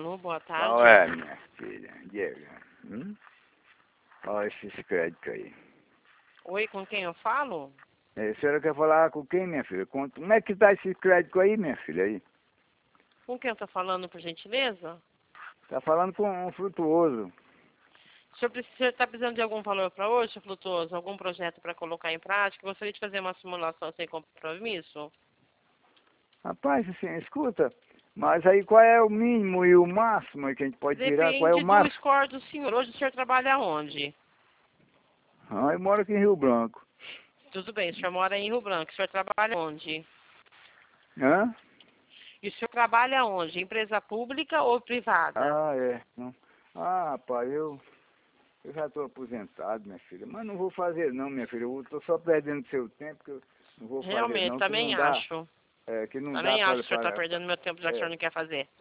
Alô, boa tarde. Qual é, minha filha? Diga. Olha esses créditos aí. Oi, com quem eu falo? A senhora quer falar com quem, minha filha? Como é que tá esse crédito aí, minha filha? Aí? Com quem eu tô falando, por gentileza? Tá falando com um frutuoso. O senhor está precisando de algum valor para hoje, Sr. Flutuoso? Algum projeto para colocar em prática? Gostaria de fazer uma simulação sem compromisso? Rapaz, assim, escuta, mas aí qual é o mínimo e o máximo aí que a gente pode tirar? Qual é o Depende do máximo? score do senhor. Hoje o senhor trabalha onde? Ah, eu moro aqui em Rio Branco. Tudo bem, o senhor mora em Rio Branco. O senhor trabalha onde? Hã? E o senhor trabalha onde? Empresa pública ou privada? Ah, é. Não. Ah, rapaz, eu já estou aposentado, minha filha. Mas não vou fazer não, minha filha. Eu estou só perdendo seu tempo, que eu não vou fazer Realmente, não, que não também dá. acho. Que não dá Também acho para... que o senhor está perdendo meu tempo, já que o senhor não quer fazer.